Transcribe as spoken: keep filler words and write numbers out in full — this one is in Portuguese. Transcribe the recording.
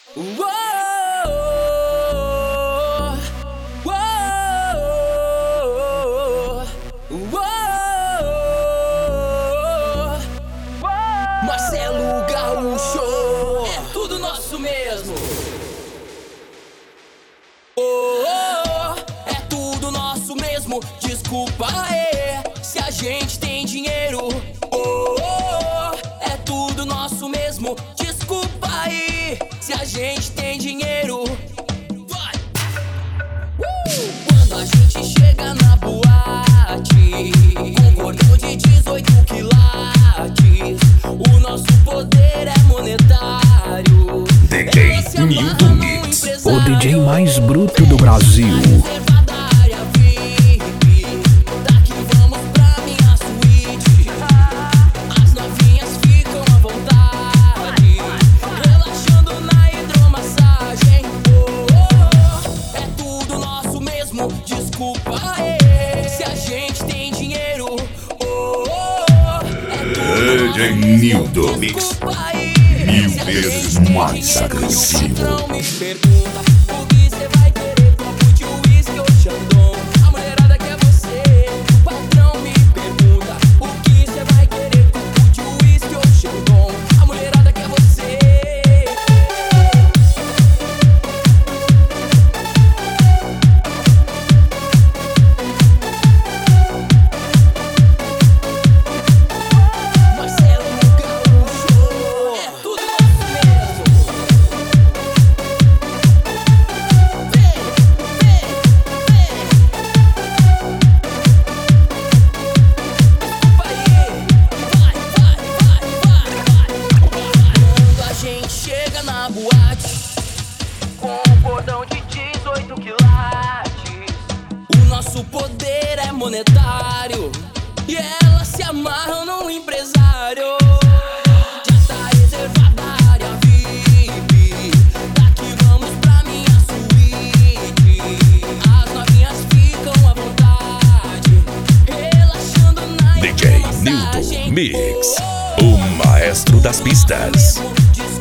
Uou, uou, uou, Marcelo Gaúcho, é tudo nosso mesmo. Oh, oh, é tudo nosso mesmo. Desculpa aí, se a gente tem dinheiro. Oh, oh, é tudo nosso mesmo. Desculpa aí, se a gente tem dinheiro. Vai! Uh! Quando a gente chega na boate, com cordão de dezoito quilates, o nosso poder é monetário. D J Nildo Mix, o D J mais bruto do Brasil. Desculpa aí, se a gente tem dinheiro. Oh, oh, é D J Nildo Mix, mil vezes mais agressivo. Não me pergunta o que cê vai querer, copo de uísque ou Chandon. A mulherada quer você. O patrão me pergunta o que cê vai querer, copo de uísque ou Chandon. A mulherada quer você. Na boate, com um cordão de dezoito quilates, o nosso poder é monetário e elas se amarram num empresário. Já tá reservada a área V I P, daqui vamos pra minha suíte. As novinhas ficam à vontade, relaxando na D J Nildo Mix, o maestro das pistas.